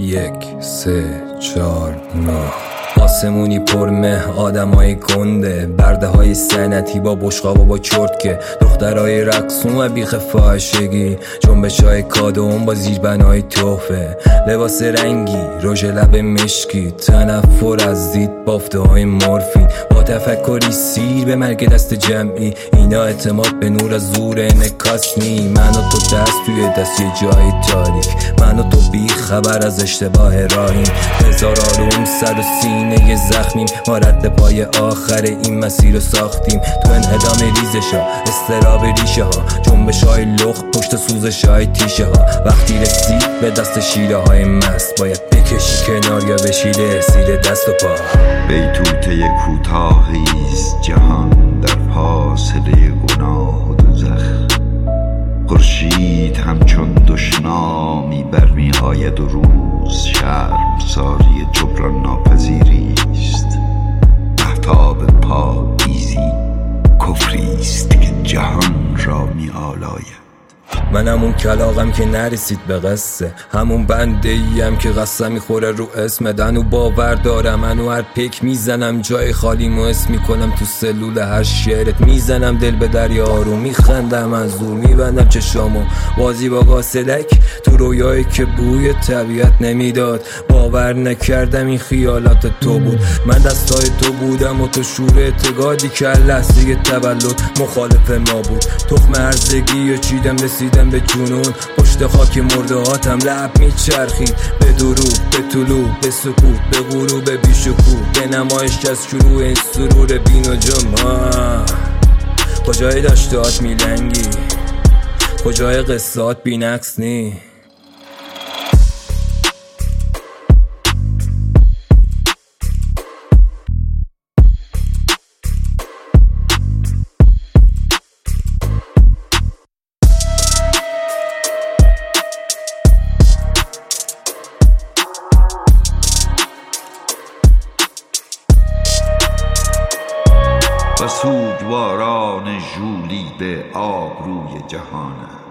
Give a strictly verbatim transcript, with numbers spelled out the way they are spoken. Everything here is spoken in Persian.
یک سه چار نه آسمونی پر مه، آدمای گنده، برده های سنتی با بشقاب و با چرتکه، دخترای رقصون و بیخ فاحشگی، جنبش های کادوم با زیربنای تحفه، لباس رنگی، رژ لب مشکی، تنفر از دید، بافته های مورفین، با تفکری سیر به مرگ دست جمعی، اینا اعتماد به نور از زور انعکاس نی. من و تو دست توی دست یه جای تاریک، من و تو بی خبر از اشتباه راهیم، هزار آروم سر و سینه یه زخمیم، ما رد پای آخر این مسیر رو ساختیم، تو انهدام ریزش ها، استراب ریشه ها، جنبش های لخ پشت سوزش های تیشه ها، وقتی رسید به دست شیره های مست، باید بکشی کنار یا بشیله سیر دست و پا. بیتوته کوتاهیست جهان در فاصله گناه و دوزخ، خورشید همچون دشنامی برمی آید و روز شرمساری جبران ناپذیریست، مهتاب پاییزی کفریست که جهان را می آلاید. من همون کلاغم که نرسید به قصه، همون بنده ایم که قصه میخوره رو اسم دنو باور دارم، منو هر پک میزنم جای خالی موس میکنم تو سلول هر شعرت، میزنم دل به دریا رو، میخندم از دور، میبندم چشامو بازی با قاصدک تو رویایی که بوی طبیعت نمیداد، باور نکردم این خیالات تو بود، من دستای تو بودم و تو شور اعتقادی که لحظه تولد مخالف ما بود، تخم هرزگی و چیدم رسیدم به جنون، پشت خاک مرده هاتم لب میچرخید، به دروغ، به طلوع، به سکوت، به غروب بیشکوه، به نمایش از شروع این سرور بین و جمع. کجای داشتهات میلنگی، کجای قصات بی نقص نی. و سوگواران ژولیده آبروی جهان